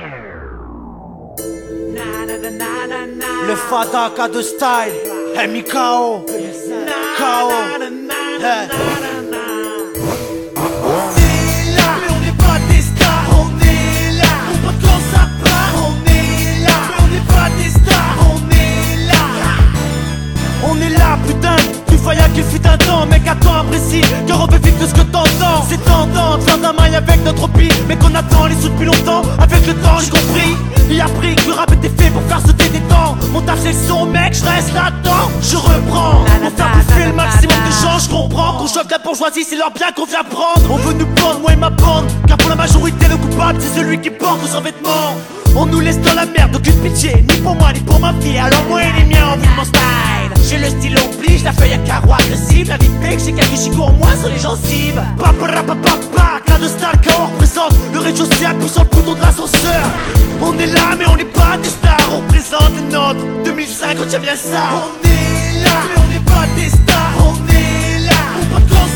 Le Fada K de style, MIKO, KO. On est là, mais on n'est pas des stars. On est là, on vote quand ça part. On est là, mais on n'est pas des stars. On est là. On est là, putain, du faïa qu'il fut un temps. Mec, attends, apprécie, que revêt vite de ce que t'entends. C'est tendance, faire d'un maille avec notre pire. Mais qu'on attend les sous depuis longtemps. Avec le temps, j'ai compris. Il a appris que le rap était fait pour faire sauter des temps. Mon taf c'est le son, mec, je reste là-dedans. Je reprends, pour faire bouffer le maximum de gens. Je comprends qu'on choque la bourgeoisie, c'est leur bien qu'on vient prendre. On veut nous prendre, moi et ma bande. Car pour la majorité, le coupable, c'est celui qui porte nos vêtements. On nous laisse dans la merde, aucune pitié, ni pour moi, ni pour ma fille. Alors moi et les miens, on vit mon style. J'ai le style oblige, la feuille à carreau agressive. La vie fait que j'ai quelques chicots en moins sur les gencives. Papa, cas de style, KO représente le rez-de-chaussée, appuie sur le bouton de l'ascenseur. On est là, mais on n'est pas des stars. On représente notre 2005, on tient bien ça. On est là, mais on n'est pas des stars. On est là, on vote quand